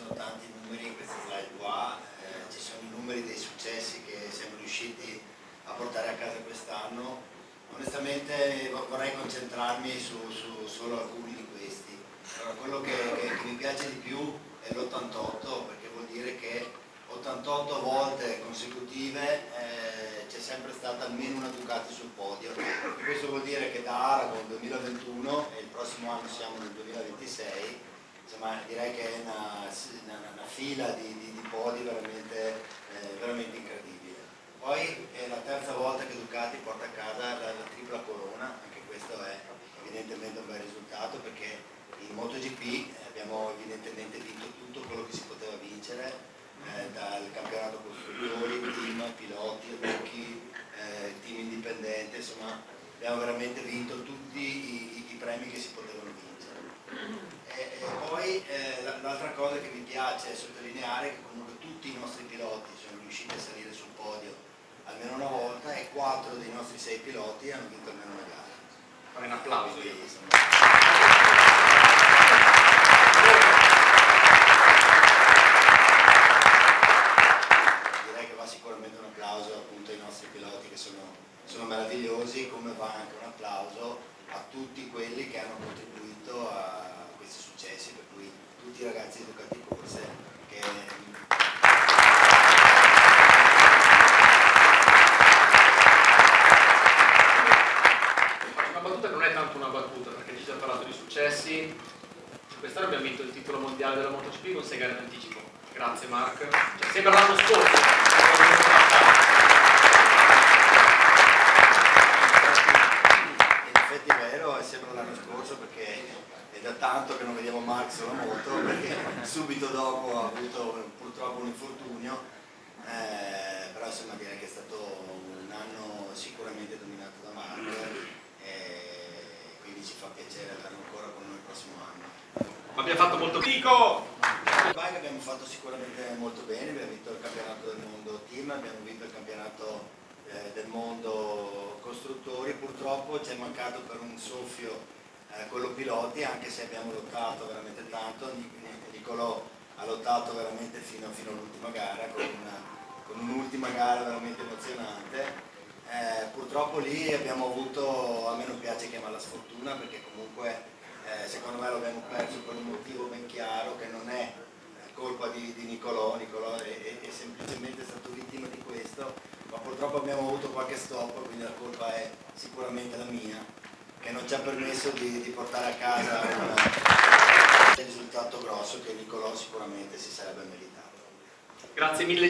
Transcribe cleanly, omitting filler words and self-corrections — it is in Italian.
sono tanti numeri in questa slide qua, ci sono i numeri dei successi che siamo riusciti a portare a casa quest'anno. Onestamente vorrei concentrarmi su solo alcuni di questi. Allora, quello che mi piace di più è l'88, perché vuol dire che 88 volte consecutive c'è sempre stata almeno una Ducati sul podio. E questo vuol dire che da Aragon 2021 e il prossimo anno siamo nel 2026, insomma direi che è una fila di podi veramente incredibile. Poi è la terza volta che Ducati porta a casa la tripla corona, anche questo è evidentemente un bel risultato, perché in MotoGP abbiamo evidentemente vinto tutto quello che si poteva vincere, dal campionato costruttori, team, piloti, rookie, team indipendente, insomma abbiamo veramente vinto tutti i premi che si potevano vincere. E poi l'altra cosa che mi piace sottolineare è che comunque tutti i nostri piloti sono riusciti a salire sul podio almeno una volta e 4 dei nostri 6 piloti hanno vinto almeno una gara. Fare un applauso. Direi che va sicuramente un applauso appunto ai nostri piloti che sono meravigliosi, come va anche un applauso a tutti quelli che hanno contribuito a questi successi, per cui tutti i ragazzi di Ducati Corse che Battuta che non è tanto una battuta, perché ci siamo parlato di successi. Quest'anno abbiamo vinto il titolo mondiale della MotoGP con 6 gare d'anticipo. Grazie Mark. Cioè, sembra l'anno scorso. In effetti è vero, sembra l'anno scorso perché è da tanto che non vediamo Mark sulla moto, perché subito dopo ha avuto purtroppo un infortunio, però insomma direi che è stato un anno sicuramente dominato da Mark. Quindi ci fa piacere averlo ancora con noi il prossimo anno. Ma abbiamo fatto molto pico! Il bike abbiamo fatto sicuramente molto bene, abbiamo vinto il campionato del mondo team, abbiamo vinto il campionato del mondo costruttori, purtroppo ci è mancato per un soffio quello piloti, anche se abbiamo lottato veramente tanto. Nicolò ha lottato veramente fino all'ultima gara, con un'ultima gara veramente emozionante. Purtroppo lì abbiamo avuto, a me non piace chiamarla sfortuna, perché comunque secondo me l'abbiamo perso per un motivo ben chiaro, che non è colpa di Nicolò è semplicemente stato vittima di questo, ma purtroppo abbiamo avuto qualche stop, quindi la colpa è sicuramente la mia, che non ci ha permesso di portare a casa un risultato grosso che Nicolò sicuramente si sarebbe meritato. Grazie mille.